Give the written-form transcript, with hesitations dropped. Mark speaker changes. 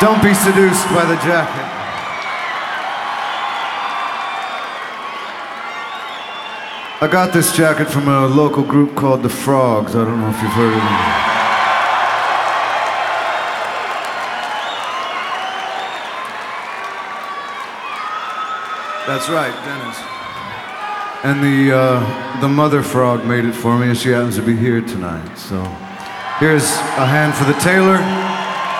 Speaker 1: Don't be seduced by the jacket. I got this jacket from a local group called The Frogs. I don't know if you've heard of them. That's right, Dennis. And the mother frog made it for me, and she happens to be here tonight. So here's a hand for the tailor.